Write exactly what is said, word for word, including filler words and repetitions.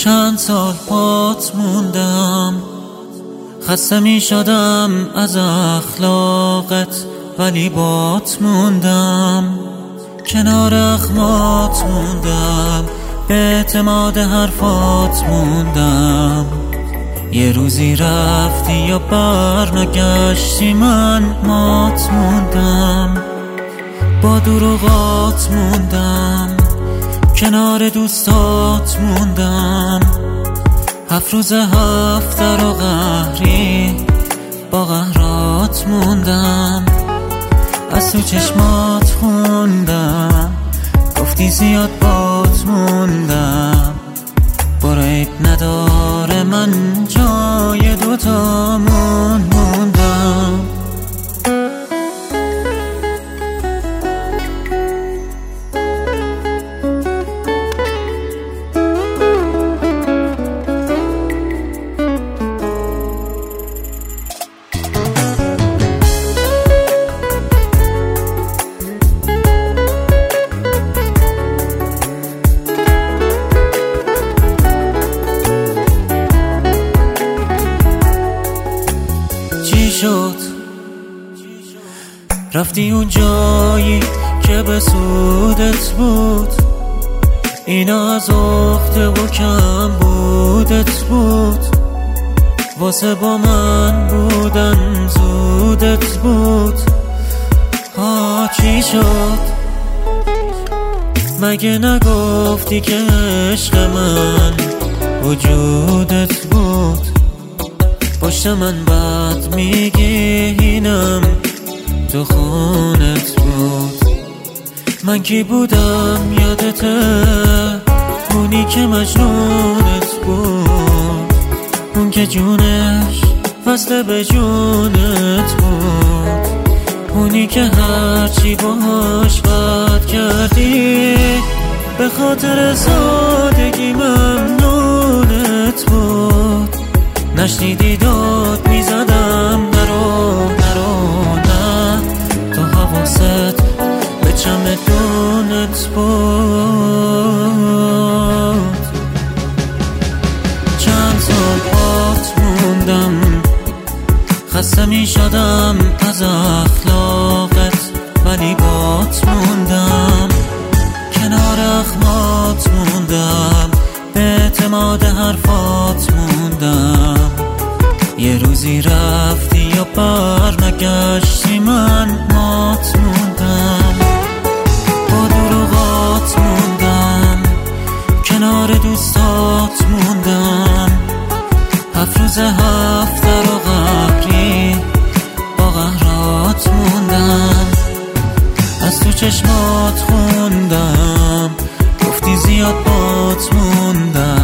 چند سال بات موندم، خسته می شدم از اخلاقت ولی بات موندم. کنار اخمات موندم، به اعتماد حرفات موندم. یه روزی رفتی یا برنگشتی، من مات موندم. با دروغات موندم، کنار دوستات موندم. هفت روز هفته رو قهری با قهرات موندم. از تو چشمات خوندم، گفتی زیاد بات موندم. برو عیب نداره من جای دوتامون موندم. شد رفتی اون جایی که به سودت بود، اینا از اخته و کم بودت بود. واسه با من بودن زودت بود. ها چی شد؟ مگه نگفتی که عشق من وجودت بود؟ پشت من بد میگی اینم تو خونت بود. من کی بودم یادته؟ اونی که مجنونت بود، اون که جونش وصله به جونت بود، اونی که هرچی باهاش بد کردی به خاطر سادگی ممنونت بود. نشنیدی داد میزدم نرو نرو نه، تو حواست به چمدونت بود. چند سال بات موندم، خسته می شدم از اخلاقت ولی بات موندم. کنار اخمات موندم، به اعتماد حرفات موندم. یه روزی رفتی یا برنگشتی، من مات موندم. با دروغات موندم، کنار دوستات موندم. هفت روز هفته رو قهری با قهرات موندم. از تو چشمات خوندم، گفتی زیاد بات موندم.